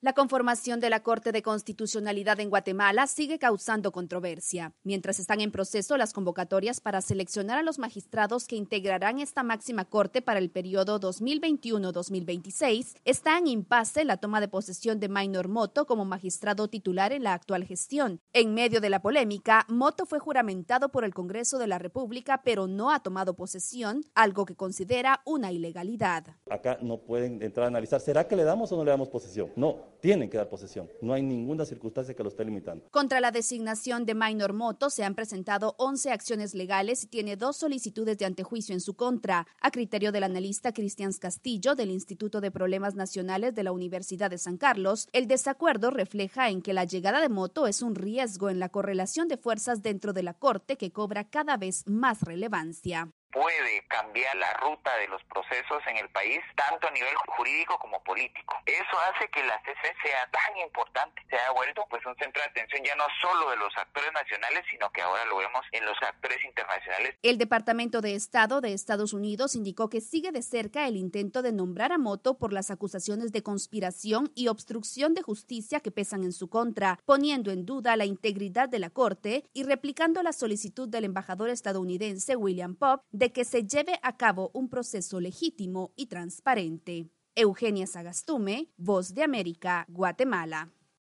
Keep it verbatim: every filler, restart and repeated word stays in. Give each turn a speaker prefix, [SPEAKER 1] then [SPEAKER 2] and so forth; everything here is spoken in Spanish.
[SPEAKER 1] La conformación de la Corte de Constitucionalidad en Guatemala sigue causando controversia, mientras están en proceso las convocatorias para seleccionar a los magistrados que integrarán esta máxima corte para el periodo dos mil veintiuno a dos mil veintiséis. Está en impasse la toma de posesión de Maynor Moto como magistrado titular en la actual gestión. En medio de la polémica, Moto fue juramentado por el Congreso de la República, pero no ha tomado posesión, algo que considera una ilegalidad.
[SPEAKER 2] Acá no pueden entrar a analizar, ¿será que le damos o no le damos posesión? No. Tienen que dar posesión. No hay ninguna circunstancia que lo esté limitando.
[SPEAKER 1] Contra la designación de Maynor Moto se han presentado once acciones legales y tiene dos solicitudes de antejuicio en su contra. A criterio del analista Cristian Castillo del Instituto de Problemas Nacionales de la Universidad de San Carlos, el desacuerdo refleja en que la llegada de Moto es un riesgo en la correlación de fuerzas dentro de la Corte que cobra cada vez más relevancia.
[SPEAKER 3] Puede cambiar la ruta de los procesos en el país, tanto a nivel jurídico como político. Eso hace que la C C sea tan importante, se ha vuelto pues un centro de atención ya no solo de los actores nacionales, sino que ahora lo vemos en los actores internacionales.
[SPEAKER 1] El Departamento de Estado de Estados Unidos indicó que sigue de cerca el intento de nombrar a Moto por las acusaciones de conspiración y obstrucción de justicia que pesan en su contra, poniendo en duda la integridad de la Corte y replicando la solicitud del embajador estadounidense William Pope de que se lleve a cabo un proceso legítimo y transparente. Eugenia Sagastume, Voz de América, Guatemala.